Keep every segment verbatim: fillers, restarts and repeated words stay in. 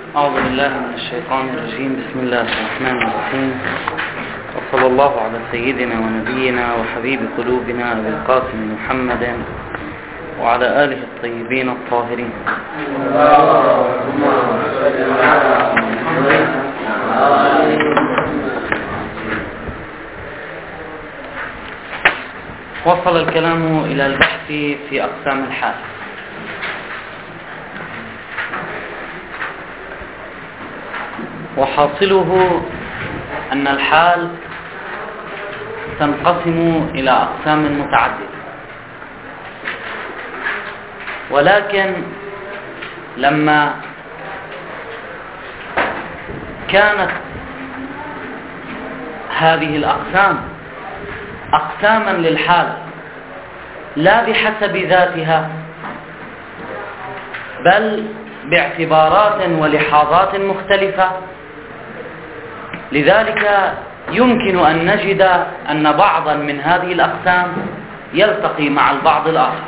أعوذ بالله من الشيطان الرجيم. بسم الله الرحمن الرحيم، وصلى الله على سيدنا ونبينا وحبيب قلوبنا أبي القاسم محمد وعلى آله الطيبين الطاهرين. وصل الكلام إلى البحث في أقسام الحال. وحاصله أن الحال تنقسم إلى أقسام متعددة، ولكن لما كانت هذه الأقسام أقساما للحال لا بحسب ذاتها بل باعتبارات ولحاظات مختلفة، لذلك يمكن أن نجد أن بعضا من هذه الأقسام يلتقي مع البعض الآخر.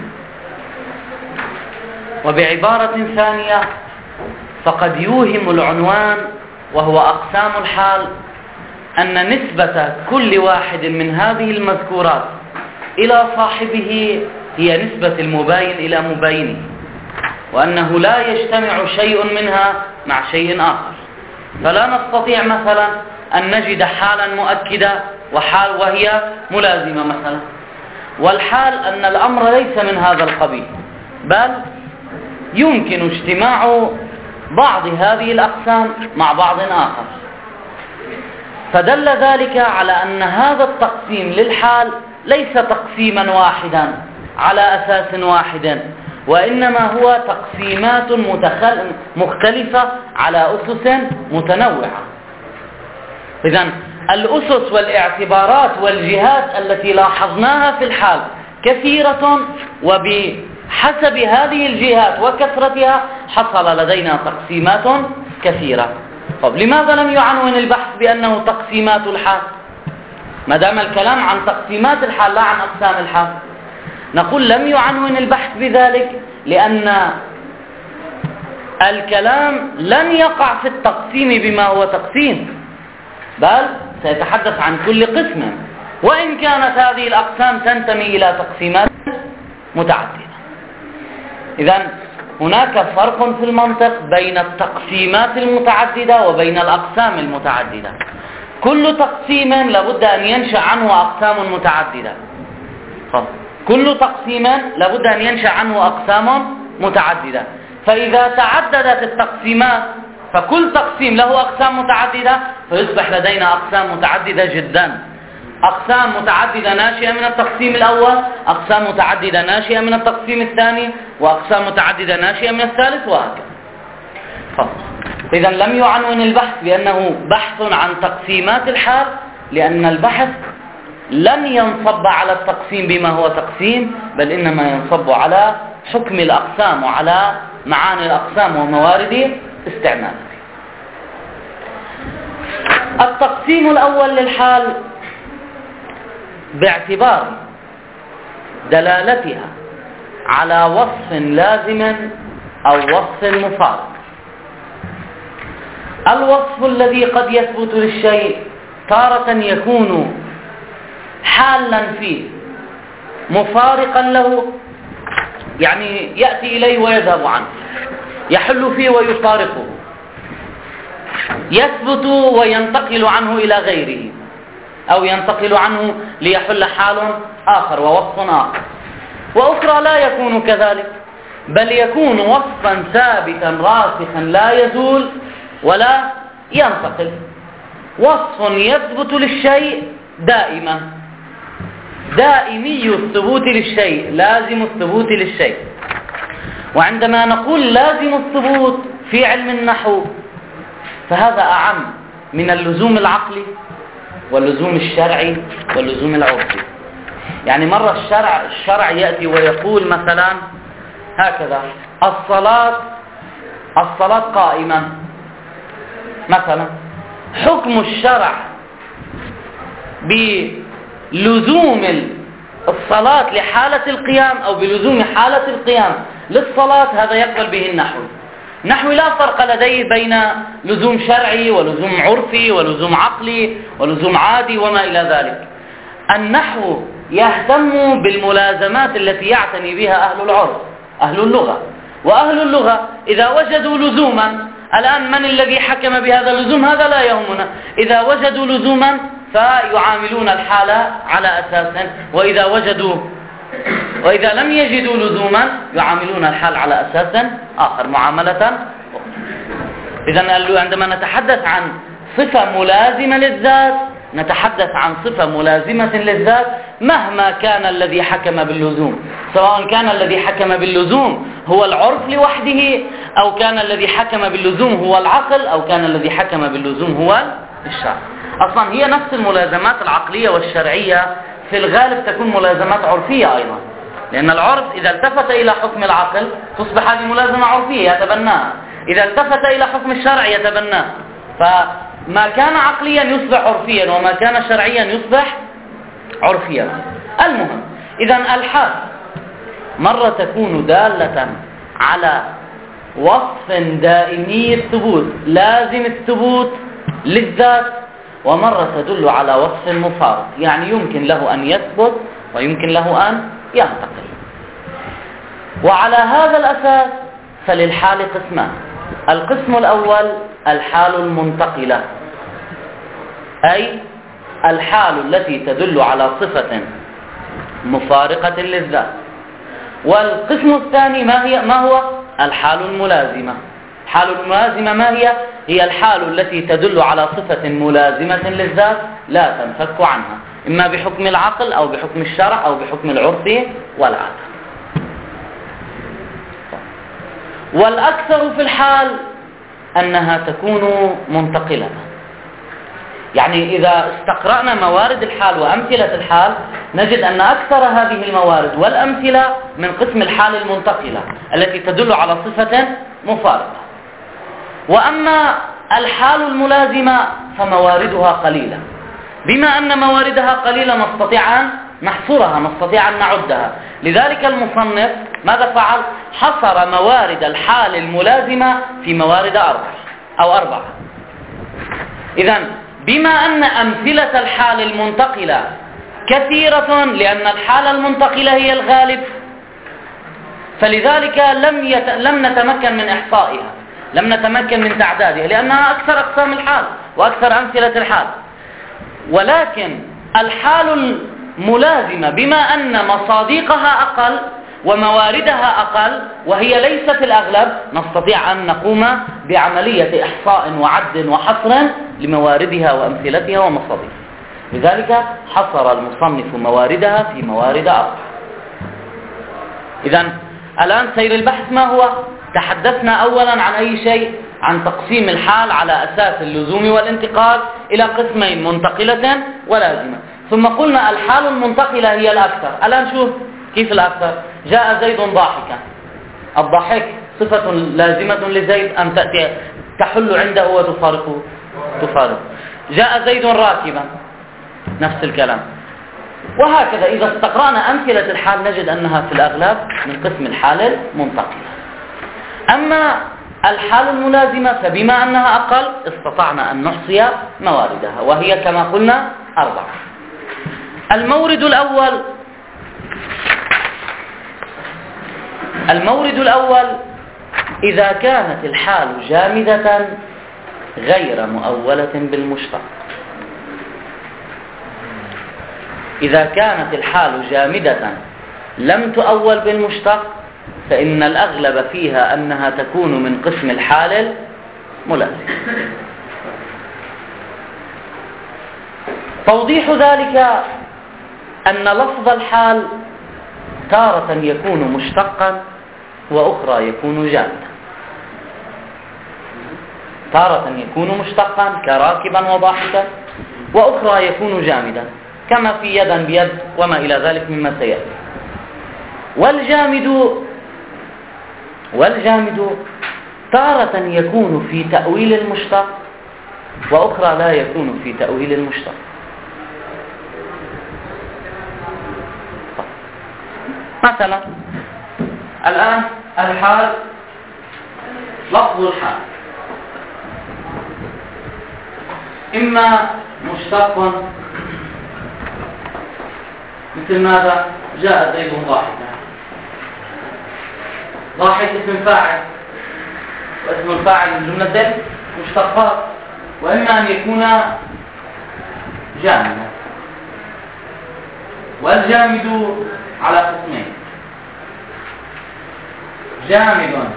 وبعبارة ثانية فقد يوهم العنوان وهو أقسام الحال أن نسبة كل واحد من هذه المذكورات إلى صاحبه هي نسبة المباين إلى مباينه، وأنه لا يجتمع شيء منها مع شيء آخر. فلا نستطيع مثلا أن نجد حالا مؤكدة وحال وهي ملازمة مثلا، والحال أن الأمر ليس من هذا القبيل، بل يمكن اجتماع بعض هذه الأقسام مع بعض آخر. فدل ذلك على أن هذا التقسيم للحال ليس تقسيما واحدا على أساس واحد، وإنما هو تقسيمات مختلفة على أسس متنوعة. إذن الأسس والاعتبارات والجهات التي لاحظناها في الحال كثيرة، وبحسب هذه الجهات وكثرتها حصل لدينا تقسيمات كثيرة. طب لماذا لم يعنون البحث بأنه تقسيمات الحال ما دام الكلام عن تقسيمات الحال لا عن أقسام الحال؟ نقول لم يعنون البحث بذلك لأن الكلام لن يقع في التقسيم بما هو تقسيم، بل سيتحدث عن كل قسم، وإن كانت هذه الأقسام تنتمي إلى تقسيمات متعددة. إذن هناك فرق في المنطق بين التقسيمات المتعددة وبين الأقسام المتعددة. كل تقسيم لابد أن ينشأ عنه أقسام متعددة. كل تقسيم لابد أن ينشأ عنه أقسام متعددة، فإذا تعددت التقسيمات فكل تقسيم له أقسام متعددة، فيصبح لدينا أقسام متعددة جدا. أقسام متعددة ناشئة من التقسيم الأول، أقسام متعددة ناشئة من التقسيم الثاني، وأقسام متعددة ناشئة من الثالث، وهكذا. إذن لم يعنون البحث بأنه بحث عن تقسيمات الحال، لأن البحث لن ينصب على التقسيم بما هو تقسيم، بل إنما ينصب على حكم الأقسام وعلى معاني الأقسام وموارد استعمالها. التقسيم الأول للحال باعتبار دلالتها على وصف لازم أو وصف مفارق. الوصف الذي قد يثبت للشيء تارة يكون حالا فيه مفارقا له، يعني يأتي إليه ويذهب عنه، يحل فيه ويفارقه، يثبت وينتقل عنه إلى غيره، أو ينتقل عنه ليحل حال آخر ووصف آخر. وأخرى لا يكون كذلك، بل يكون وصفا ثابتا راسخا لا يزول ولا ينتقل. وصف يثبت للشيء دائما، دائمي الثبوت للشيء، لازم الثبوت للشيء. وعندما نقول لازم الثبوت في علم النحو فهذا أعم من اللزوم العقلي واللزوم الشرعي واللزوم العرفي. يعني مرة الشرع الشرع يأتي ويقول مثلا هكذا: الصلاة الصلاة قائمة مثلا. حكم الشرع بلزوم الصلاة لحالة القيام أو بلزوم حالة القيام للصلاة هذا يقبل به النحو، نحو لا فرق لديه بين لزوم شرعي ولزوم عرفي ولزوم عقلي ولزوم عادي وما إلى ذلك. النحو يهتم بالملازمات التي يعتني بها أهل العرف، أهل اللغة. وأهل اللغة إذا وجدوا لزوما، الآن من الذي حكم بهذا اللزوم؟ هذا لا يهمنا. إذا وجدوا لزوما فيعاملون الحال على أساس، وإذا وجدوا وإذا لم يجدوا لزوما يعاملون الحال على أساس آخر، معاملة أخرى. إذن عندما نتحدث عن صفة ملازمة للذات نتحدث عن صفة ملازمة للذات مهما كان الذي حكم باللزوم، سواء كان الذي حكم باللزوم هو العرف لوحده، أو كان الذي حكم باللزوم هو العقل، أو كان الذي حكم باللزوم هو الشرع. أصلا هي نفس الملازمات العقلية والشرعية في الغالب تكون ملازمات عرفية أيضا، لأن العرف إذا التفت إلى حكم العقل تصبح هذه ملازمة عرفية يتبناها، إذا التفت إلى حكم الشرع يتبناه. فما كان عقليا يصبح عرفيا، وما كان شرعيا يصبح عرفيا. المهم، إذن الحال مرة تكون دالة على وصف دائمي الثبوت لازم الثبوت للذات، ومرة تدل على وصف مفارق، يعني يمكن له أن يثبت ويمكن له أن ينتقل. وعلى هذا الأساس فللحال قسمان. القسم الأول الحال المنتقلة، أي الحال التي تدل على صفة مفارقة للذات. والقسم الثاني ما هي ما هو الحال الملازمة. الحال الملازمة ما هي؟ هي الحال التي تدل على صفة ملازمة للذات لا تنفك عنها، إما بحكم العقل أو بحكم الشرع أو بحكم العرف والعادة. والأكثر في الحال أنها تكون منتقلة. يعني إذا استقرأنا موارد الحال وأمثلة الحال نجد أن أكثر هذه الموارد والأمثلة من قسم الحال المنتقلة التي تدل على صفة مفارقة. وأما الحال الملازمة فمواردها قليلة. بما أن مواردها قليلة نستطيع أن نحصرها، نستطيع أن نعدها. لذلك المصنف ماذا فعل؟ حصر موارد الحال الملازمة في موارد أربعة أو أربعة. إذن بما أن أمثلة الحال المنتقلة كثيرة، لأن الحالة المنتقلة هي الغالب، فلذلك لم يت... لم نتمكن من إحصائها، لم نتمكن من تعدادها، لأنها أكثر أقسام الحال وأكثر أمثلة الحال. ولكن الحال الملازمة بما أن مصادقها أقل ومواردها أقل وهي ليست الأغلب، نستطيع أن نقوم بعملية إحصاء وعد وحصر لمواردها وأمثلتها ومصادقها. لذلك حصر المصنف مواردها في موارد أربعة. إذن الآن سير البحث ما هو؟ تحدثنا أولا عن أي شيء؟ عن تقسيم الحال على أساس اللزوم والانتقال إلى قسمين، منتقلة ولازمة. ثم قلنا الحال المنتقلة هي الأكثر. الآن شوف كيف الأكثر. جاء زيد ضاحكا، الضحك صفة لازمة لزيد أم تأتي تحل عنده وتفارقه؟ تفارقه. جاء زيد راكبا، نفس الكلام. وهكذا إذا استقرأنا أمثلة الحال نجد أنها في الأغلب من قسم الحال المنتقلة. أما الحال الملازمة فبما أنها أقل استطعنا أن نحصي مواردها، وهي كما قلنا أربعة. المورد الأول المورد الأول إذا كانت الحال جامدة غير مؤولة بالمشتق. إذا كانت الحال جامدة لم تؤول بالمشتق فإن الأغلب فيها أنها تكون من قسم الحال الملازم. توضيح ذلك أن لفظ الحال تارة يكون مشتقا وأخرى يكون جامدا. تارة يكون مشتقا كراكبا وضاحكا، وأخرى يكون جامدا كما في يدا بيد وما إلى ذلك مما سيأتي. والجامد والجامد تارة يكون في تأويل المشتق وأخرى لا يكون في تأويل المشتق. مثلا الآن الحال لفظ الحال إما مشتق مثل ماذا؟ جاء زيد ضاحكا. ضاحك اسم فاعل، واسم الفاعل من جملة المشتقات، وإما أن يكون جامدا. والجامد على قسمين: جامد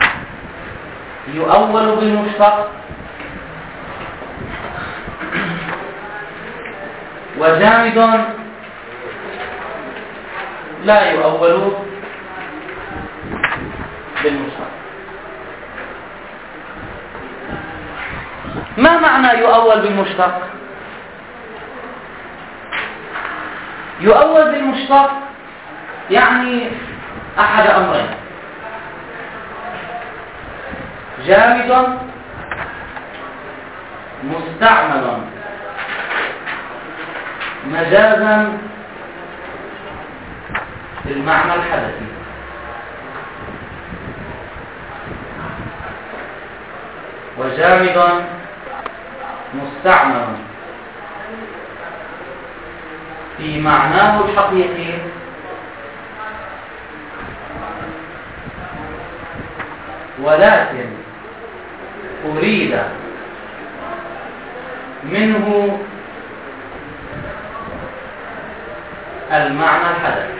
يؤول بالمشتق، وجامد لا يؤول بالمشتق. ما معنى يؤول بالمشتق؟ يؤول بالمشتق يعني أحد أمرين: جامد مستعمل مجازا بالمعنى الحدثي، وجامد مستعمل في معناه الحقيقي ولكن أريد منه المعنى الحدثي.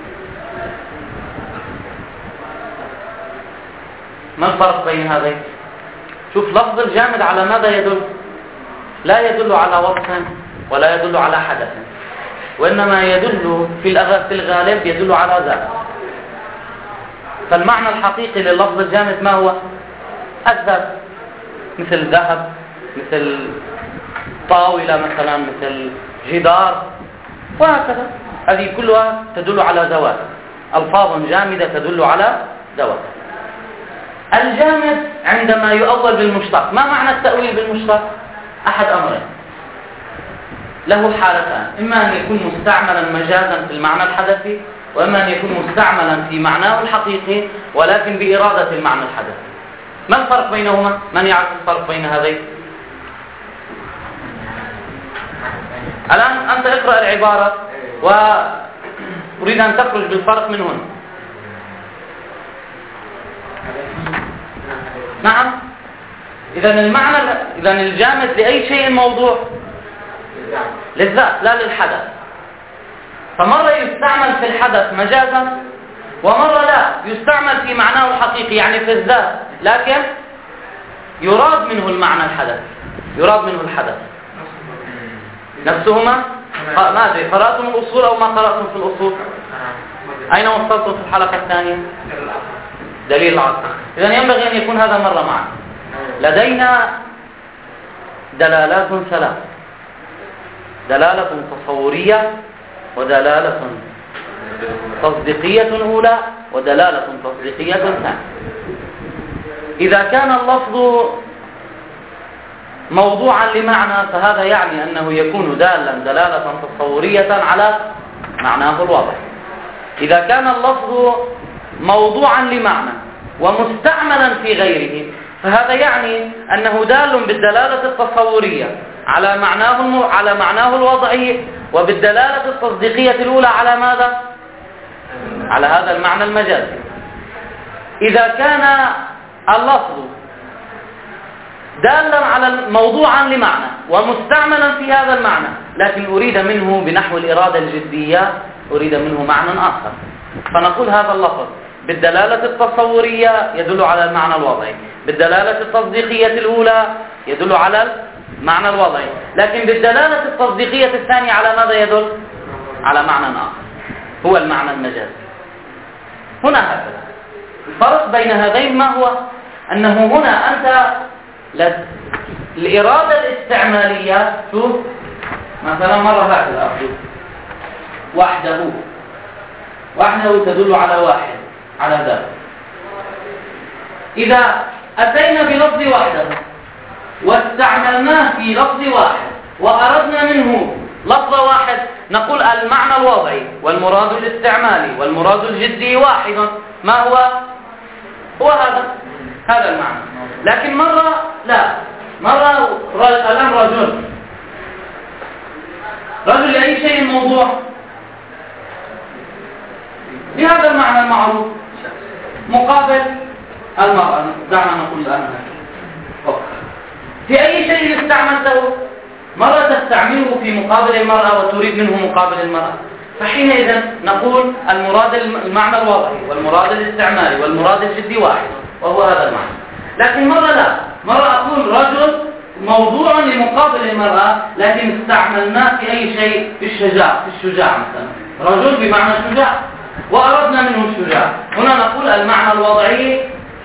ما الفرق بين هذين؟ شوف، لفظ الجامد على ماذا يدل؟ لا يدل على وصف ولا يدل على حدث، وإنما يدل في الغالب يدل على ذات. فالمعنى الحقيقي لللفظ الجامد ما هو؟ الذات، مثل ذهب، مثل طاولة مثلا، مثل جدار، وهكذا. هذه كلها تدل على ذوات، ألفاظ جامدة تدل على ذوات. الجامد عندما يؤول بالمشتق، ما معنى التأويل بالمشتق؟ أحد أمرين، له حالتان: إما أن يكون مستعملا مجازا في المعنى الحدثي، وإما أن يكون مستعملا في معناه الحقيقي ولكن بإرادة المعنى الحدثي. ما الفرق بينهما؟ من يعرف الفرق بين هذين؟ الآن أنت اقرأ العبارة وأريد أن تخرج بالفرق من هنا. نعم. إذا المعنى إذا الجامد لأي شيء موضوع؟ للذات لا للحدث. فمرة يستعمل في الحدث مجازا، ومرة لا يستعمل في معناه الحقيقي يعني في الذات، لكن يراد منه المعنى الحدث، يراد منه الحدث نفسهما. ما أدري قرأتم الأصول أو ما قرأتم في الأصول؟ أين وصلتم في الحلقة الثانية؟ دليل العقل. إذن ينبغي أن يكون هذا مرة معنا. لدينا دلالات ثلاث: دلالة تصورية، ودلالة تصديقية أولى، ودلالة تصديقية ثانية. إذا كان اللفظ موضوعا لمعنى فهذا يعني أنه يكون دالا دلالة تصورية على معناه الواضح. إذا كان اللفظ موضوعا لمعنى ومستعملا في غيره فهذا يعني أنه دال بالدلالة التصورية على معناه على معناه الوضعي، وبالدلالة التصديقية الأولى على ماذا؟ على هذا المعنى المجازي. إذا كان اللفظ دالا على موضوعا لمعنى ومستعملا في هذا المعنى لكن أريد منه بنحو الإرادة الجدية، أريد منه معنى آخر، فنقول هذا اللفظ بالدلالة التصورية يدل على المعنى الوضعي، بالدلالة التصديقية الأولى يدل على المعنى الوضعي، لكن بالدلالة التصديقية الثانية على ماذا يدل؟ على معنى آخر، هو المعنى المجازي. هنا هكذا الفرق بين هذين ما هو؟ أنه هنا أنت الإرادة الاستعمالية، شوف مثلا مرة هكذا أخذ وحده، وحده تدل على واحد، على ذات. إذا أتينا بلفظ وحده واستعملناه في لفظ واحد وأردنا منه لفظ واحد نقول المعنى الوضعي والمراد الاستعمالي والمراد الجدي واحد. ما هو؟ هو هذا. هذا المعنى. لكن مرة لا، مرة الآن رجل رجل لأي شيء الموضوع بهذا المعنى المعروف مقابل المرأة. دعنا نقول الآن في أي شيء استعملته، مرة تستعمله في مقابل المرأة وتريد منه مقابل المرأة، فحينئذ نقول المراد المعنى الوضعي والمراد الاستعمالي والمراد الجدي واحد، وهو هذا المعنى. لكن مرة لا، مرة أقول رجل موضوع لمقابل المرأة لكن استعملناه في أي شيء، في الشجاع، في الشجاع مثلا، رجل بمعنى شجاع وأردنا منه الشجاع. هنا نقول المعنى الوضعي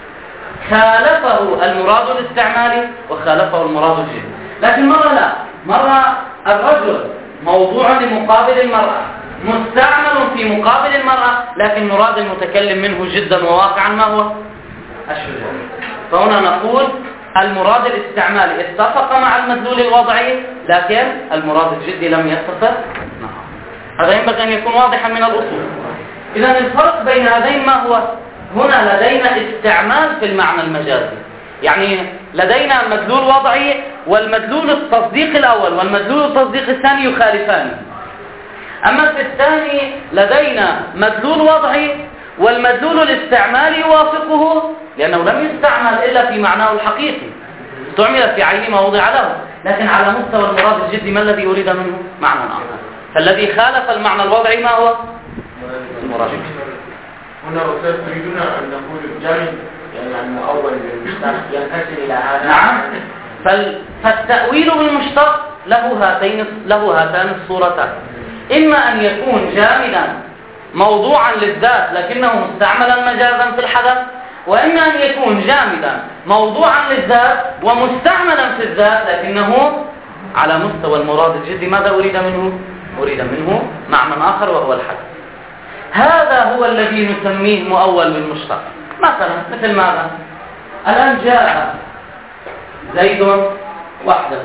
خالفه المراد الاستعمالي وخالفه المراد الجدي. لكن مرة لا، مرة الرجل موضوع لمقابل المرأة مستعمل في مقابل المرأة لكن مراد المتكلم منه جدا وواقعا ما هو الشجاع. فهنا نقول المراد الاستعمالي اتفق مع المدلول الوضعي لكن المراد الجدي لم يتفق معه. هذا ينبغي أن يكون واضحا من الأصول. إذن الفرق بين هذين ما هو؟ هنا لدينا استعمال في المعنى المجازي، يعني لدينا مدلول وضعي والمدلول التصديق الأول والمدلول التصديق الثاني يخالفان. أما في الثاني لدينا مدلول وضعي والمدلول الاستعمالي يوافقه لأنه لم يستعمل إلا في معناه الحقيقي، استعمل في عين ما وضع له، لكن على مستوى المراد الجدي ما الذي أريد منه؟ معنى آخر. فالذي خالف المعنى الوضعي ما هو؟ المراد الجدي. هنا أستاذ تريدون أن نقول الجامد يعني المؤول بالمشتق ينقسم إلى هذا؟ نعم. فالتأويل بالمشتق له هاتين له هاتان الصورتان، إما أن يكون جامدا موضوعا للذات لكنه مستعملا مجازا في الحدث، وإما أن يكون جامدا موضوعا للذات ومستعملا في الذات لكنه على مستوى المراد الجدي ماذا أريد منه؟ أريد منه معنى آخر وهو الحدث. هذا هو الذي نسميه مؤول بالمشتق. مثلا مثل ماذا؟ الآن جاء زيد وحده،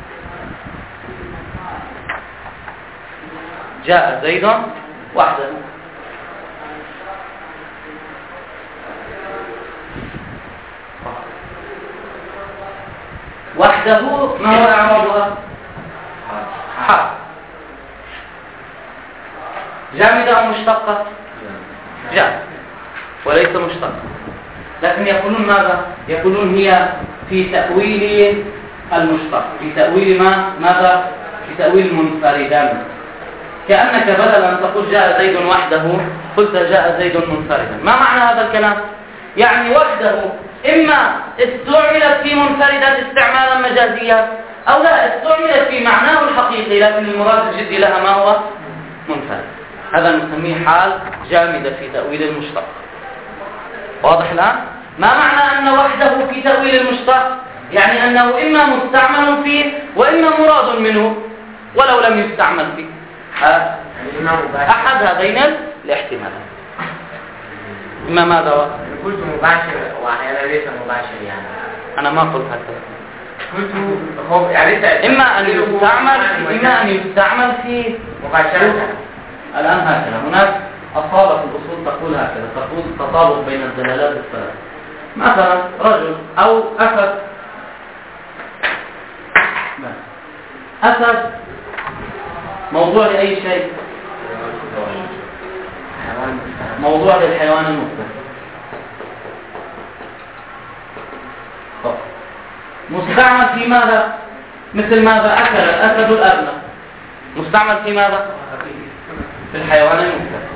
جاء زيد وحده. وحده ما هو إعرابها؟ حرف. جامدة أو مشتقة؟ جامدة وليس مشتقة، لكن يقولون ماذا؟ يقولون هي في تأويل المشتق، في تأويل ما ماذا؟ في تأويل منفردا، كأنك بدل أن تقول جاء زيد وحده قلت جاء زيد منفردا. ما معنى هذا الكلام؟ يعني وحده إما استعملت في منفردا استعمالا مجازيا أو لا استعملت في معناه الحقيقي لكن المراد الجدي لها ما هو؟ منفرد. هذا نسميه حال جامدة في تأويل المشتق. واضح الآن؟ ما معنى أن وحده في تأويل المشتق؟ يعني أنه إما مستعمل فيه وإما مراد منه ولو لم يستعمل فيه. أحد هذين الاحتمالات. إما ماذا هو؟ قلت مباشر وأحيانا ليس مباشر يعني. أنا ما قلت هكذا. قلت هو يعني إما أن يستعمل إما أن يستعمل في مباشرة. الآن هكذا هناك أصالة في الأصول تقول هكذا، تقول تطابق بين الدلالات الثلاث. مثلا رجل أو أسد. أسد موضوع لأي شيء؟ موضوع للحيوان المفترس. مستعمل في ماذا؟ مثل ماذا؟ أكل الأسد الأرنب. مستعمل في ماذا؟ في الحيوان المفترس.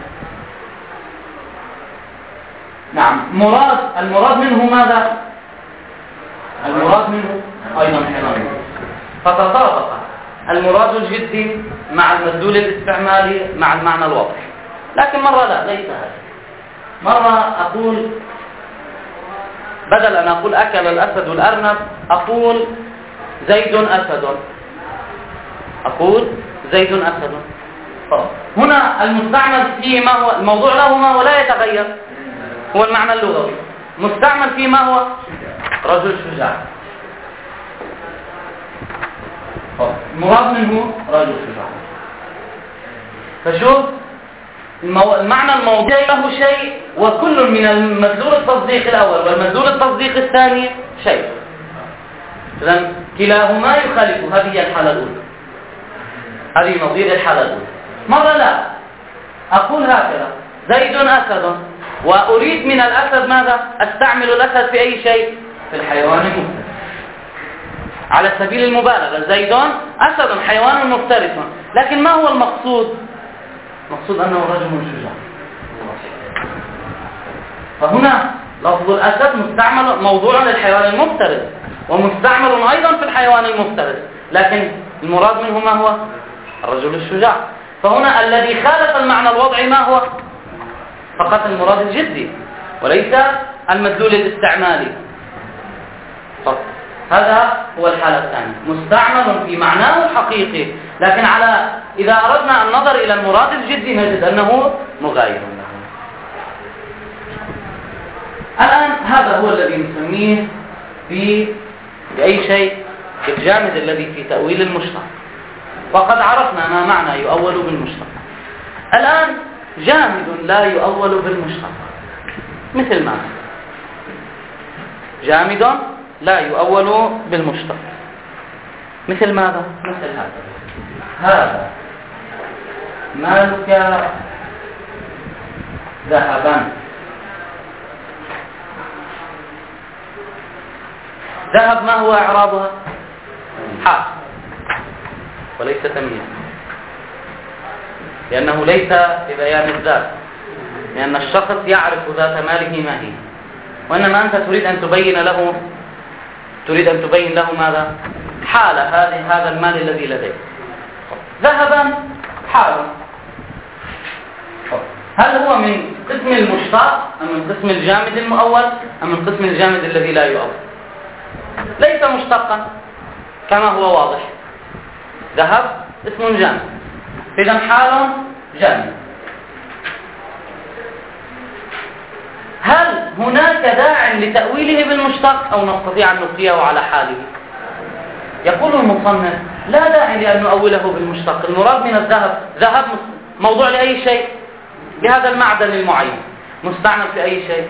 نعم. مراد المراد منه ماذا؟ المراد منه أيضا حيوان. فتطابق المراد الجدي مع المدلول الاستعمالي مع المعنى الواضح. لكن مرة لا، ليس هذا. مرة أقول بدل أن أقول أكل الأسد الأرنب أقول زيد أسد. أقول زيد أسد. هنا المستعمل فيه ما هو؟ الموضوع له ما هو لا يتغير، هو المعنى اللغوي. مستعمل فيه ما هو؟ رجل شجاع. المراد منه رجل شجاع. فشوف المو... المعنى الموضوعي له شيء وكل من المدلول التصديق الأول والمدلول التصديق الثاني شيء. إذن كلاهما يخالف. هذه هي الحالة الأولى، هذه نظير الحالة الأولى. مرة لا أقول هكذا: زيد أسد، وأريد من الأسد ماذا؟ أستعمل الأسد في أي شيء؟ في الحيوان المفترس، على سبيل المبالغة. زيد أسد حيوان مفترس، لكن ما هو المقصود؟ المقصود أنه رجل شجاع. فهنا لفظ الأسد مستعمل موضوع للحيوان المفترس، ومستعمل أيضا في الحيوان المفترس، لكن المراد منه ما هو؟ الرجل الشجاع. فهنا الذي خالف المعنى الوضعي ما هو؟ فقط المراد الجدي وليس المدلول الاستعمالي. طب هذا هو الحالة الثانية، مستعمل في معناه الحقيقي، لكن على إذا أردنا النظر إلى المراد الجدي نجد أنه مغاير له. الآن هذا هو الذي نسميه بأي شيء الجامد الذي في تأويل المشتق، وقد عرفنا ما معنى يؤول بالمشتق. الآن جامد لا يؤول بالمشتق مثل ما جامد لا يؤول بالمشتق مثل ماذا؟ مثل هذا: هذا مالك ذهبا. ذهب ما هو إعرابها؟ حال وليس تمييز، لأنه ليس ببيان الذات، لأن الشخص يعرف ذات ماله ما هي، وإنما أنت تريد أن تبين له تريد أن تبين له ماذا؟ حال هذه هذا المال الذي لديك. ذهبا حال، هل هو من قسم المشتق أم من قسم الجامد المؤول أم من قسم الجامد الذي لا يؤول؟ ليس مشتقا كما هو واضح. ذهب اسم جامد، إذن حال جامد. هل هناك داع لتأويله بالمشتق أو نستطيع أن نبقيه على حاله؟ يقول المصنف: لا داعي لأن نؤوله بالمشتق. المراد من الذهب ذهب موضوع لأي شيء بهذا المعدن المعين، مستعمل في أي شيء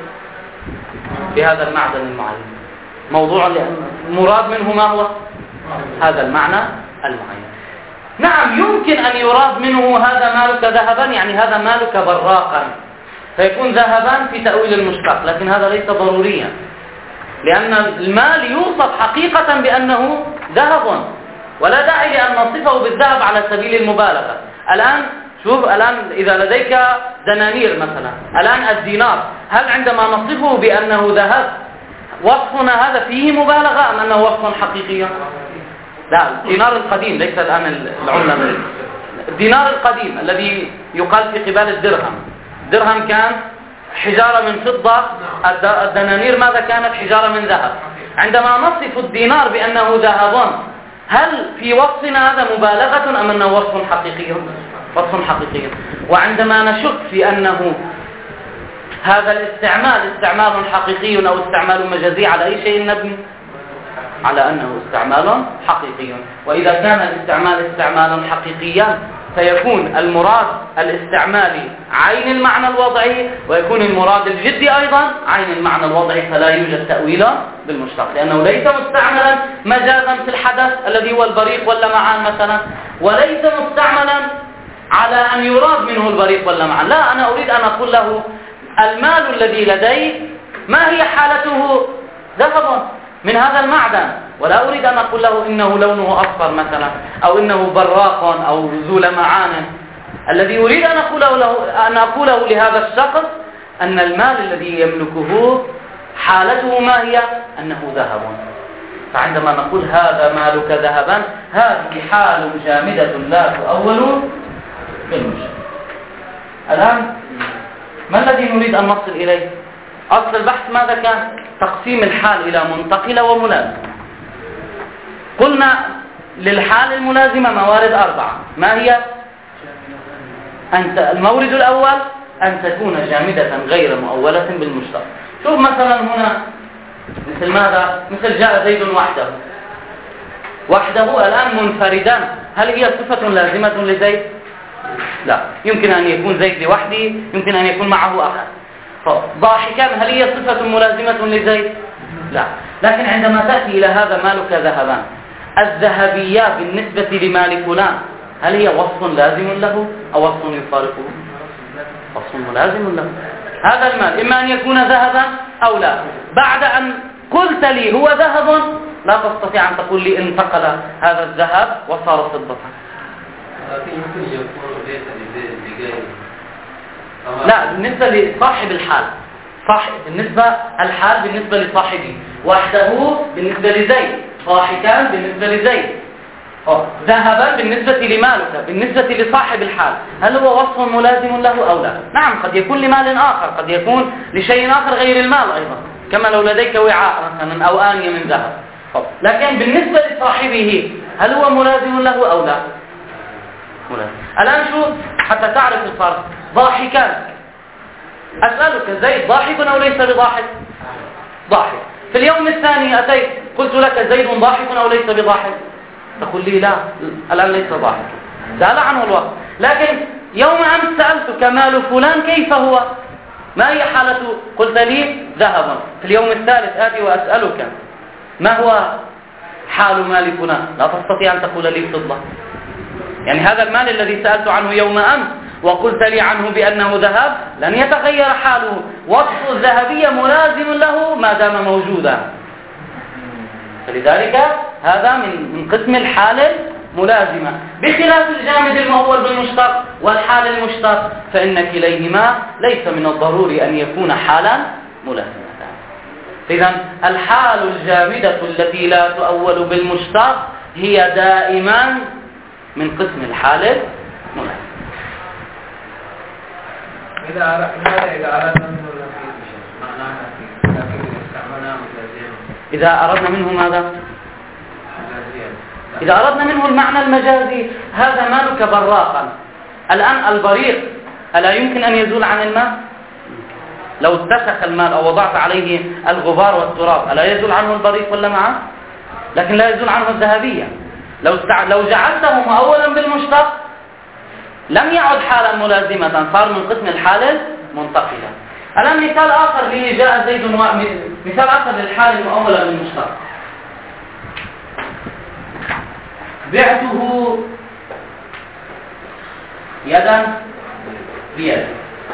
بهذا المعدن المعين، موضوع المراد منه ما هو؟ هذا المعنى المعين. نعم يمكن أن يراد منه هذا مالك ذهبا، يعني هذا مالك براقا، فيكون ذهبا في تأويل المشتق، لكن هذا ليس ضروريا، لأن المال يوصف حقيقة بأنه ذهب، ولا داعي لأن نصفه بالذهب على سبيل المبالغة. الآن شوف، الآن إذا لديك دنانير مثلا، الآن الدينار، هل عندما نصفه بأنه ذهب وصفنا هذا فيه مبالغة أم أنه وصف حقيقي؟ لا، الدينار القديم ليس الآن العملة. الدينار القديم الذي يقال في قبال الدرهم، الدرهم كان حجارة من فضة، الدنانير ماذا كانت؟ حجارة من ذهب. عندما نصف الدينار بأنه ذهب، هل في وصفنا هذا مبالغة أم أنه وصف حقيقي؟ وصف حقيقي. وعندما نشك في أنه هذا الاستعمال استعمال حقيقي أو استعمال مجازي، على أي شيء نبني؟ على أنه استعمال حقيقي. وإذا كان الاستعمال استعمالا حقيقيا فيكون المراد الاستعمالي عين المعنى الوضعي، ويكون المراد الجدي أيضا عين المعنى الوضعي، فلا يوجد تأويل بالمشتق، لأنه ليس مستعملا مجازا في الحدث الذي هو البريق واللمعان مثلا، وليس مستعملا على أن يراد منه البريق واللمعان. لا، أنا أريد أن أقول له المال الذي لدي ما هي حالته؟ ذهب من هذا المعدن، ولا أريد أن أقول له إنه لونه أصفر مثلا، أو إنه براق أو ذو لمعان. الذي أريد أن أقوله له أن أقوله لهذا الشخص أن المال الذي يملكه حالته ما هي؟ أنه ذهب. فعندما نقول هذا مالك ذهبا، هذه حال جامدة لا تؤول بالمشتق. الآن ما الذي نريد أن نصل إليه؟ أصل البحث ماذا كان؟ تقسيم الحال إلى منتقلة وملازمة. قلنا للحال الملازمة موارد أربعة، ما هي؟ أنت المورد الأول أن تكون جامدة غير مؤولة بالمشتق. شوف مثلا هنا مثل ماذا؟ مثل جاء زيد وحده. وحده الآن منفردا، هل هي صفة لازمة لزيد؟ لا، يمكن أن يكون زيد لوحده، يمكن أن يكون معه أحد. ضاحكا هل هي صفة ملازمة لزيد؟ لا. لكن عندما تأتي إلى هذا مالك ذهبان، الذهبية بالنسبة لمال فلان هل هي وصف لازم له أو وصف يفارقه؟ وصف ملازم له. هذا المال إما أن يكون ذهبا أو لا. بعد أن قلت لي هو ذهب لا تستطيع أن تقول لي انتقل هذا الذهب وصار فضة. يمكن يكون ليس لغيره. لا، بالنسبة لصاحب الحال، صاحب بالنسبة الحال بالنسبة لصاحبه، وحده بالنسبة لزيد، ضاحكان بالنسبة لزيد، ذهبا بالنسبة لمالك بالنسبة لصاحب الحال، هل هو وصف ملازم له أو لا؟ نعم، قد يكون لمال آخر، قد يكون لشيء آخر غير المال أيضا، كما لو لديك وعاء مثلا أو آنية من ذهب. لكن بالنسبة لصاحبه هل هو ملازم له أو لا؟ ملازم. الآن شوف حتى تعرف الفرق. ضاحكان، أسألك زيد ضاحك أو ليس بضاحك؟ ضاحك. في اليوم الثاني أتيت قلت لك زيد ضاحك أو ليس بضاحك؟ تقول لي لا، الآن ليس ضاحك، زال عنه الوقت. لكن يوم أمس سألتك مال فلان كيف هو؟ ما هي حالته؟ قلت لي ذهبا. في اليوم الثالث آتي وأسألك ما هو حال مال فلان؟ لا تستطيع أن تقول لي فضة. يعني هذا المال الذي سألت عنه يوم أمس وقلت لي عنه بأنه ذهب لن يتغير حاله، وصف الذهبية ملازم له ما دام موجودا. فلذلك هذا من من قسم الحال الملازمة، بخلاف الجامد المؤول بالمشتق والحال المشتق، فإن كليهما ليس من الضروري أن يكون حالا ملازمة. إذن الحال الجامدة التي لا تؤول بالمشتق هي دائما من قسم الحال الملازمة. إذا أردنا إذا أردنا منه معناها لكن استعملنا مجازيا. إذا أردنا منه ماذا؟ إذا أردنا منه المعنى المجازي، هذا مالك براقا. الآن البريق ألا يمكن أن يزول عن الماء؟ لو اتسخ الماء أو وضعت عليه الغبار والتراب ألا يزول عنه البريق ولا معه؟ لكن لا يزول عنه الذهبية. لو لو جعلته مؤولا بالمشتق لم يعد حالا ملازمة، صار من قسم الحال المنتقلة. الآن مثال آخر لي جاء زيد و... مثال آخر للحال المؤولة بالمشتق. بعته يدا بيد.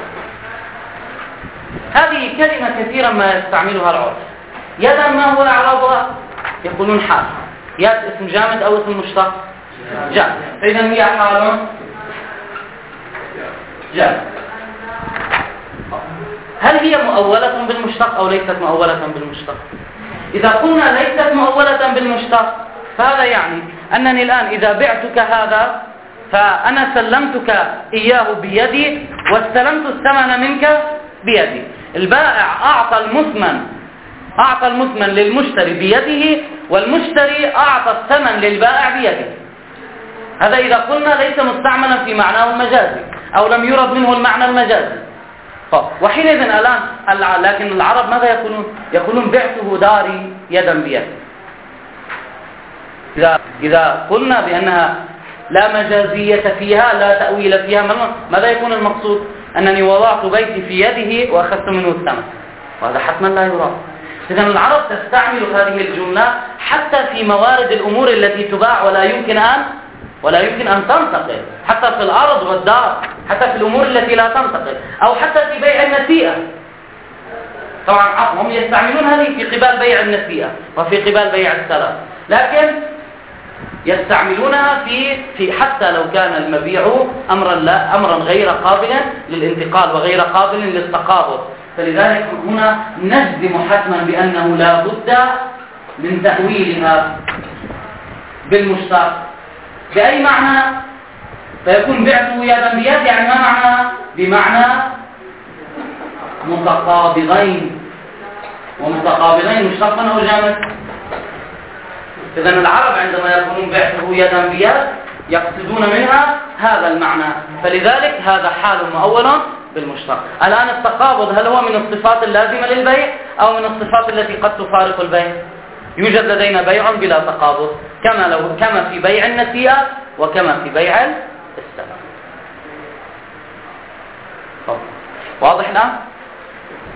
هذه كلمة كثيرا ما يستعملها العرف. يدا ما هو إعرابها؟ يقولون حال. يد اسم جامد أو اسم مشتق؟ جامد. فإذا هي حال جامد. هل هي مؤولة بالمشتق أو ليست مؤولة بالمشتق؟ إذا قلنا ليست مؤولة بالمشتق فهذا يعني أنني الآن إذا بعتك هذا فأنا سلمتك إياه بيدي واستلمت الثمن منك بيدي. البائع أعطى المثمن أعطى المثمن للمشتري بيده، والمشتري أعطى الثمن للبائع بيده. هذا إذا قلنا ليس مستعملا في معناه المجازي أو لم يرد منه المعنى المجازي. وحينئذ الآن لكن العرب ماذا يقولون؟ يقولون بعته داري يدا بيد. إذا إذا قلنا بأنها لا مجازية فيها لا تأويل فيها، ماذا يكون المقصود؟ أنني وضعت بيتي في يده وأخذت منه الثمن، وهذا حتما لا يراد. إذن العرب تستعمل هذه الجملة حتى في موارد الأمور التي تباع ولا يمكن أن ولا يمكن أن تنتقل، حتى في الأرض والدار، حتى في الأمور التي لا تنتقل، أو حتى في بيع النسيئة. طبعا هم يستعملون هذه في قبال بيع النسيئة وفي قبال بيع السلام، لكن يستعملونها في في حتى لو كان المبيع أمرا لا أمرا غير قابل للانتقال وغير قابل للتقابض. فلذلك هنا نجزم حتما بأنه لا بد من تأويلها بالمشتق. بأي معنى؟ فيكون بعته يدا بيد، يعني ما معنى؟ بمعنى متقابضين، ومتقابضين مشتقا أو جامد. إذن العرب عندما يقولون بعته يدا بيد يقصدون منها هذا المعنى، فلذلك هذا حال مؤول بالمشتق. الآن التقابض هل هو من الصفات اللازمة للبيع أو من الصفات التي قد تفارق البيع؟ يوجد لدينا بيع بلا تقابض كما لو كما في بيع النسيئة وكما في بيع السلام. واضح الآن؟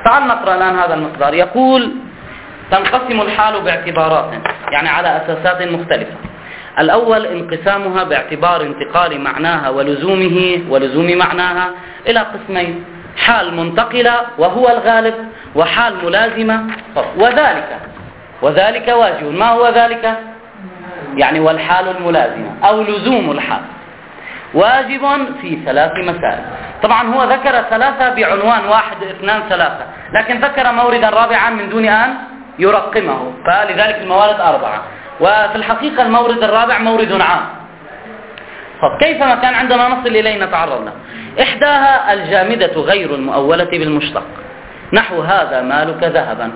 تعال نقرأ الآن هذا المقدار. يقول تنقسم الحال باعتبارات، يعني على أساسات مختلفة. الأول انقسامها باعتبار انتقال معناها ولزومه ولزوم معناها إلى قسمين: حال منتقلة وهو الغالب، وحال ملازمة. وذلك وذلك واجب. ما هو ذلك؟ يعني والحال الملازمة أو لزوم الحال واجب في ثلاث مسائل. طبعا هو ذكر ثلاثة بعنوان واحد، اثنان، ثلاثة، لكن ذكر موردا رابعا من دون أن يرقمه، فلذلك الموارد أربعة، وفي الحقيقة المورد الرابع مورد عام. كيفما كان عندما نصل إليه نتعرض له. إحداها الجامدة غير المؤولة بالمشتق، نحو هذا مالك ذهبا،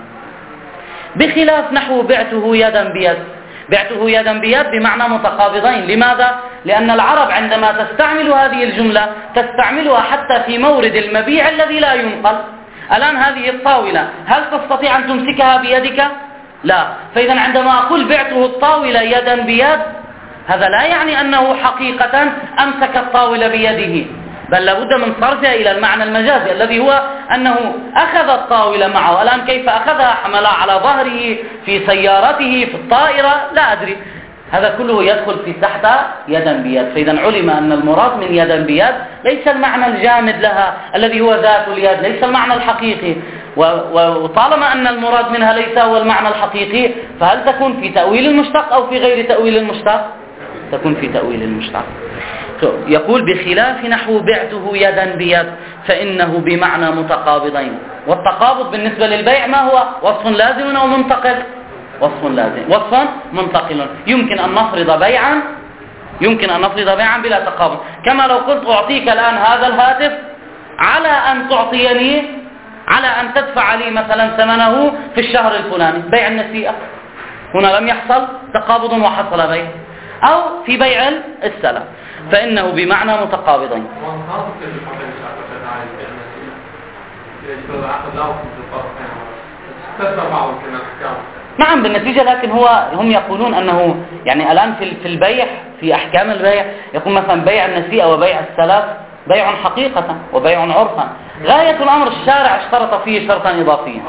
بخلاف نحو بعته يدا بيد. بعته يدا بيد بمعنى متقابضين. لماذا؟ لأن العرب عندما تستعمل هذه الجملة تستعملها حتى في مورد المبيع الذي لا ينقل. الآن هذه الطاولة هل تستطيع أن تمسكها بيدك؟ لا. فإذا عندما أقول بعته الطاولة يدا بيد، هذا لا يعني أنه حقيقة أمسك الطاولة بيده، بل لابد من صرفها إلى المعنى المجازي الذي هو أنه أخذ الطاولة معه. الآن كيف أخذها؟ حملها على ظهره، في سيارته، في الطائرة، لا أدري. هذا كله يدخل في تحت يدا بيد. فإذا علم أن المراد من يدا بيد ليس المعنى الجامد لها الذي هو ذات اليد، ليس المعنى الحقيقي. وطالما أن المراد منها ليس هو المعنى الحقيقي، فهل تكون في تأويل المشتق أو في غير تأويل المشتق؟ تكون في تأويل المشتق. يقول بخلاف نحو بعته يدا بيد فإنه بمعنى متقابضين. والتقابض بالنسبة للبيع ما هو؟ وصف لازم أو منتقل؟ وصف لازم، وصف منتقل. يمكن أن نفرض بيعا يمكن أن نفرض بيعا بلا تقابض، كما لو قلت أعطيك الآن هذا الهاتف على أن تعطيني على أن تدفع لي مثلا ثمنه في الشهر الفلاني، بيع النسيئة. هنا لم يحصل تقابض وحصل بيع. أو في بيع السلم، فإنه بمعنى متقابضين. نعم بالنتيجة، لكن هو هم يقولون أنه يعني الآن في في البيع، في أحكام البيع يقول مثلا بيع النسيئة وبيع السلف بيع حقيقة وبيع عرفا. غاية الأمر الشارع اشترط فيه شرطا إضافيا.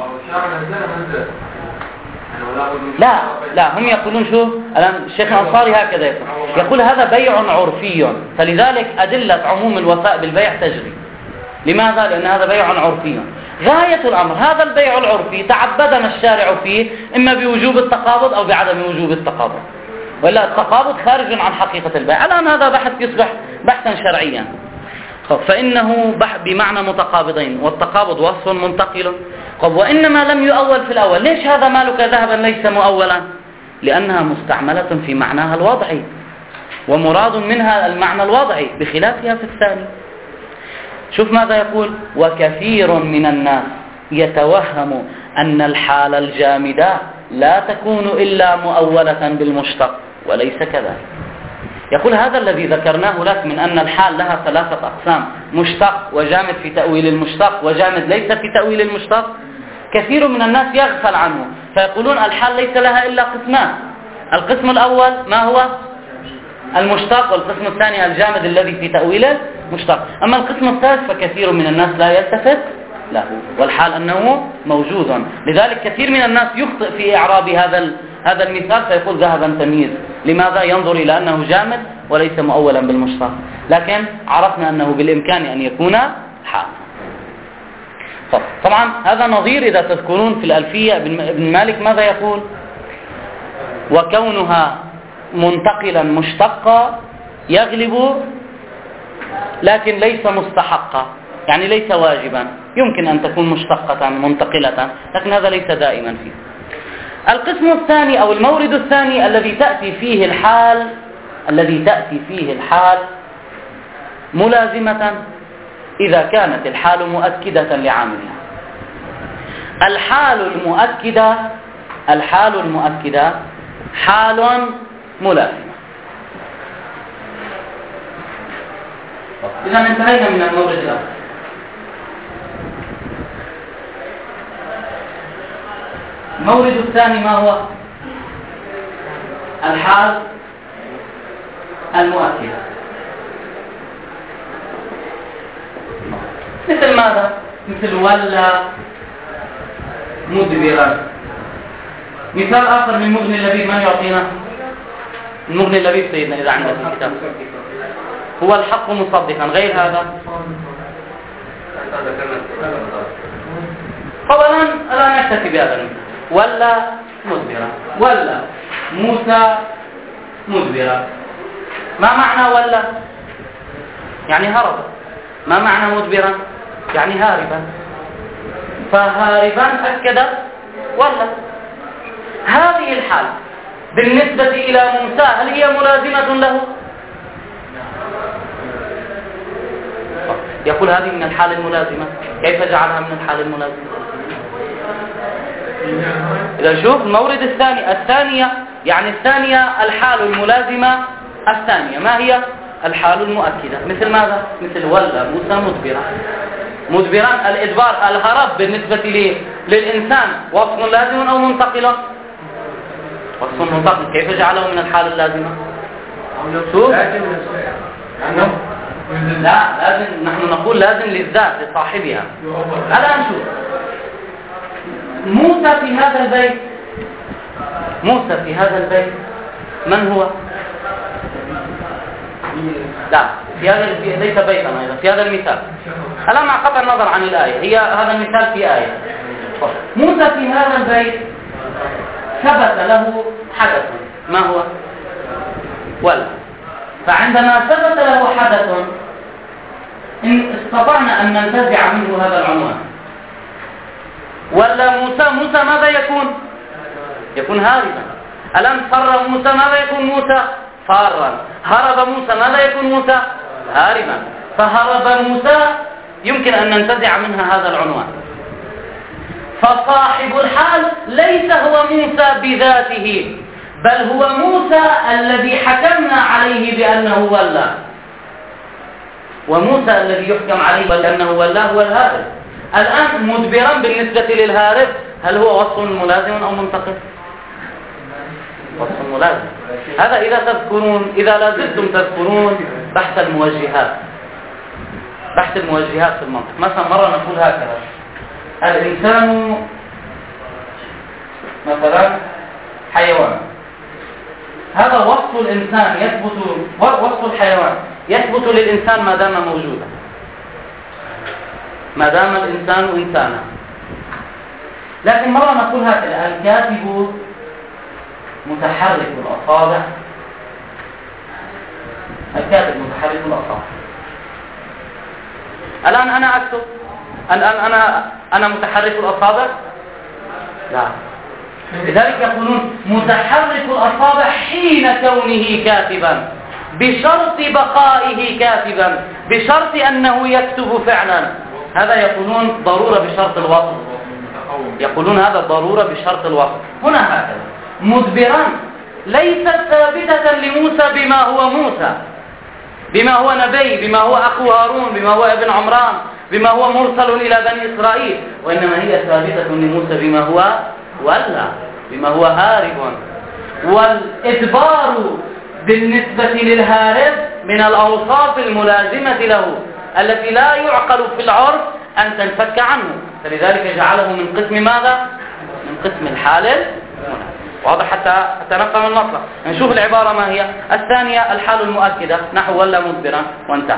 لا لا هم يقولون شو الآن الشيخ الأنصاري هكذا يقول يقول هذا بيع عرفي، فلذلك أدلة عموم الوفاء بالبيع تجري. لماذا؟ لأن هذا بيع عرفي. غاية الأمر هذا البيع العرفي تعبدنا الشارع فيه إما بوجوب التقابض أو بعدم وجوب التقابض، ولا التقابض خارج عن حقيقة البيع. الآن هذا بحث يصبح بحثا شرعيا. فإنه بمعنى متقابضين، والتقابض وصف منتقل. طب وإنما لم يؤول في الأول. ليش هذا مالك ذهبا ليس مؤولا؟ لأنها مستعملة في معناها الوضعي، ومراد منها المعنى الوضعي بخلافها في الثاني. شوف ماذا يقول: وكثير من الناس يتوهم أن الحال الجامدة لا تكون إلا مؤولة بالمشتق، وليس كذلك. يقول هذا الذي ذكرناه لك من أن الحال لها ثلاثة أقسام: مشتق وجامد في تأويل المشتق وجامد ليس في تأويل المشتق. كثير من الناس يغفل عنه، فيقولون الحال ليس لها إلا قسمان: القسم الأول ما هو المشتق، والقسم الثاني الجامد الذي في تأويله مشتق. أما القسم الثالث فكثير من الناس لا يلتفت له، والحال أنه موجود. لذلك كثير من الناس يخطئ في إعراب هذا هذا المثال، فيقول ذهبا تمييز. لماذا؟ ينظر إلى أنه جامد وليس مؤولا بالمشتق، لكن عرفنا أنه بالإمكان أن يكون حال. طبعا هذا نظير إذا تذكرون في الألفية ابن مالك ماذا يقول: وكونها منتقلا مشتقا يغلب، لكن ليس مستحقا، يعني ليس واجبا. يمكن أن تكون مشتقة منتقلة، لكن هذا ليس دائما فيه. القسم الثاني أو المورد الثاني الذي تأتي فيه الحال الذي تأتي فيه الحال ملازمة إذا كانت الحال مؤكدة لعاملها. الحال المؤكدة الحال المؤكدة حال ملازمة. إذا انتهينا من المورد الأول. المورد الثاني ما هو؟ الحال المؤكدة. مثل ماذا؟ مثل ولا مدبرا. مثال آخر من مغني اللبيب من يعطينا؟ المغني اللبيب سيدنا إذا عندك الكتاب. هو الحق مصدقا. غير هذا طبعا لا نكتفي بهذا المثال. ولا مدبرا ولا موسى مدبرا. ما معنى ولا؟ يعني هرب. ما معنى مدبرا؟ يعني هاربا. فهاربا أكد ولا. هذه الحال بالنسبة إلى موسى هل هي ملازمة له؟ يقول هذه من الحال الملازمة. كيف جعلها من الحال الملازمة؟ إذا شوف المورد الثاني الثانية يعني الثانية الحال الملازمة الثانية ما هي؟ الحال المؤكدة. مثل ماذا؟ مثل ولا موسى مدبرا. مدبرا الإدبار الهرب بالنسبة لي للإنسان وصف لازم أو منتقلا؟ وصف منتقل. كيف جعله من الحال اللازمة؟ شوف لا لازم نحن نقول لازم للذات لصاحبها. الآن شوف موسى في هذا البيت موسى في هذا البيت من هو؟ لا في هذا ليس بيتا أيضا في هذا المثال. الآن مع قطع النظر عن الآية هي هذا المثال في آية. موسى في هذا البيت ثبت له حدث ما هو؟ ولا. فعندما ثبت له حدث إن استطعنا أن ننتزع منه هذا العنوان. ولا موسى موسى ماذا يكون؟ يكون هاربا. الآن فر موسى ماذا يكون موسى؟ فارا. هرب موسى ماذا يكون موسى؟ هاربا. فهرب موسى يمكن أن ننتزع منها هذا العنوان. فصاحب الحال ليس هو موسى بذاته بل هو موسى الذي حكمنا عليه بأنه ولا. وموسى الذي يحكم عليه بأنه ولا هو الهارب. الآن مدبرا بالنسبة للهارب هل هو وصف ملازم أو منتقل؟ وصف ملازم. هذا إذا تذكرون إذا لا زلتم تذكرون بحث الموجهات بحث الموجهات في المنطق. مثلا مرة نقول هكذا الإنسان مثلا حيوان. هذا وصف الإنسان يثبت وصف الحيوان يثبت للإنسان ما دام موجودا ما دام الإنسان إنسانا. لكن مرة نقول هكذا الكاتب متحرك الأصابع. الكاتب متحرك الأصابع. الآن أنا أكتب الآن أنا أنا متحرك الأصابع؟ لا. لذلك يقولون متحرك الأصابع حين كونه كاتبا بشرط بقائه كاتبا بشرط أنه يكتب فعلا. هذا يقولون ضرورة بشرط الوصف. يقولون هذا ضرورة بشرط الوصف. هنا هكذا مدبرا ليست ثابتة لموسى بما هو موسى بما هو نبي بما هو أخو هارون بما هو ابن عمران بما هو مرسل إلى بني إسرائيل وإنما هي ثابتة لموسى بما هو ولا بما هو هارب. والإدبار بالنسبة للهارب من الأوصاف الملازمة له التي لا يعقل في العرف أن تنفك عنه. فلذلك جعله من قسم ماذا؟ من قسم الحال. واضح حتى حتى نفهم المطلب. نشوف العبارة ما هي. الثانية الحال المؤكدة نحو ولا مدبرا وانتهى.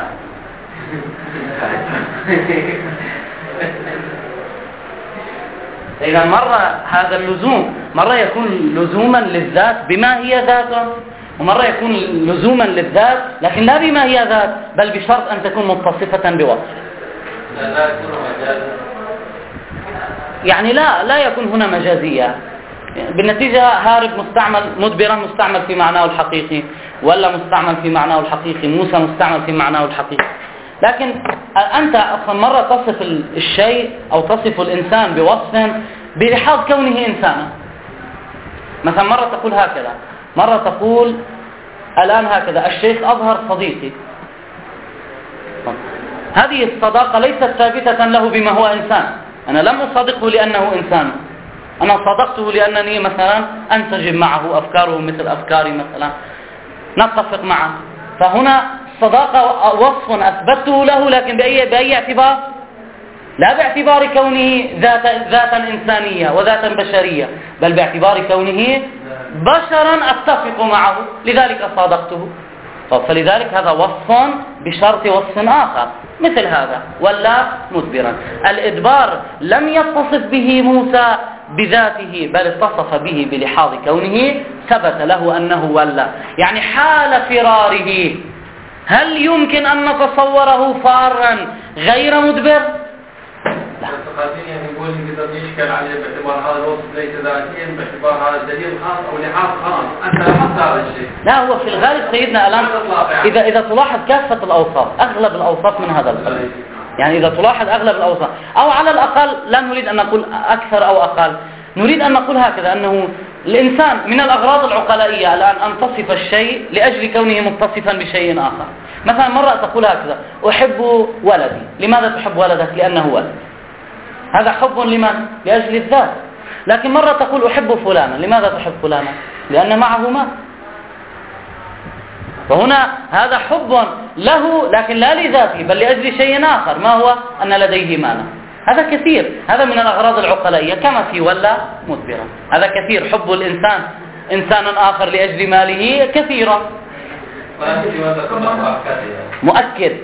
إذا مرة هذا اللزوم مرة يكون لزوما للذات بما هي ذاته ومرة يكون لزوما للذات لكن لا بما هي ذات بل بشرط أن تكون متصفة بوصف. يعني لا لا يكون هنا مجازية. بالنتيجة هارب مستعمل مدبرا مستعمل في معناه الحقيقي ولا مستعمل في معناه الحقيقي موسى مستعمل في معناه الحقيقي. لكن أنت أصلا مرة تصف الشيء أو تصف الإنسان بوصف بلحاظ كونه إنسانا. مثلا مرة تقول هكذا مرة تقول الآن هكذا الشيخ أظهر صديقي. هذه الصداقة ليست ثابتة له بما هو إنسان. أنا لم أصدقه لأنه إنسان أنا صدقته لأنني مثلا أنسجم معه أفكاره مثل أفكاري مثلا نتفق معه. فهنا الصداقة وصف أثبته له لكن بأي, بأي اعتبار لا باعتبار كونه ذات ذاتا إنسانية وذاتا بشرية، بل باعتبار كونه بشرا أتفق معه، لذلك صادقته. فلذلك هذا وصف بشرط وصف آخر مثل هذا ولا مدبرا. الإدبار لم يتصف به موسى بذاته، بل اتصف به بلحاظ كونه ثبت له أنه ولى، يعني حال فراره. هل يمكن أن نتصوره فارا غير مدبر؟ لا. يقول إذا يشكل عليه باعتبار هذا الوصف ليس ذاتيا باعتبار هذا الدليل خاص أو لحاظ خاص، أنت لمست هذا الشيء. لا، هو في الغالب سيدنا الآن إذا إذا تلاحظ كافة الأوصاف، أغلب الأوصاف من هذا القبيل. يعني إذا تلاحظ أغلب الأوصاف، أو على الأقل لا نريد أن نقول أكثر أو أقل، نريد أن نقول هكذا أنه الإنسان من الأغراض العقلائية الآن أن تصف الشيء لأجل كونه متصفا بشيء آخر. مثلا مرة تقول هكذا: أحب ولدي. لماذا تحب ولدك؟ لأنه ولد. هذا حب لمن؟ لأجل الذات. لكن مرة تقول أحب فلانا. لماذا تحب فلانا؟ لأن معه مال. وهنا هذا حب له لكن لا لذاته بل لأجل شيء آخر، ما هو؟ أن لديه مالا. هذا كثير، هذا من الأغراض العقلائية كما في ولا مدبرا. هذا كثير، حب الإنسان إنسان آخر لأجل ماله كثيرا. مؤكد.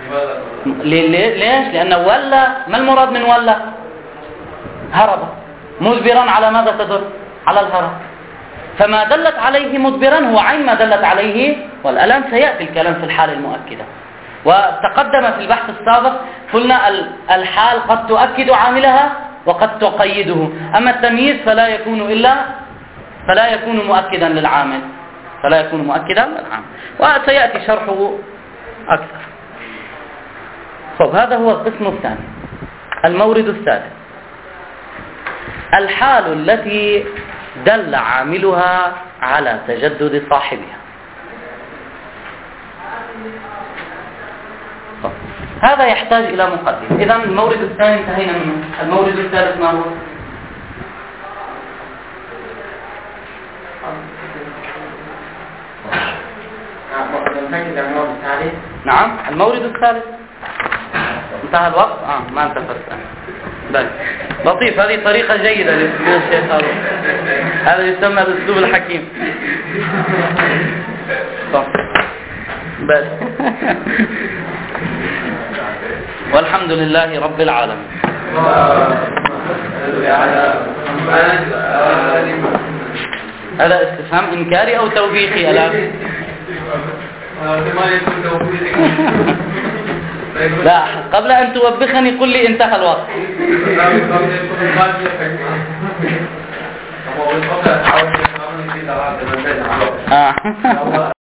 ليش؟ لأنه ولا، ما المراد من ولا؟ هرب. مدبرا على ماذا تدل؟ على الهرب. فما دلت عليه مدبرا هو عين ما دلت عليه، والآن سيأتي الكلام في الحال المؤكدة. وتقدم في البحث السابق قلنا الحال قد تؤكد عاملها وقد تقيده، أما التمييز فلا يكون إلا فلا يكون مؤكدا للعامل فلا يكون مؤكدا للعامل وسيأتي شرحه أكثر. طب هذا هو القسم الثاني. المورد الثالث: الحال التي دل عاملها على تجدد صاحبها. هذا يحتاج إلى مقدمة. إذن المورد الثاني انتهينا منه. المورد الثالث ما هو؟ نعم، المورد الثالث. انتهى الوقت؟ آه ما انتهى الثاني. طيب لطيف، هذه طريقة جيدة للشيخ هذا. هذا يسمى الأسلوب الحكيم. طب بس والحمد لله رب العالمين. هذا استفهام إنكاري أو توبيخي الآن؟ لا، قبل أن توبخني قل لي انتهى الوقت. آه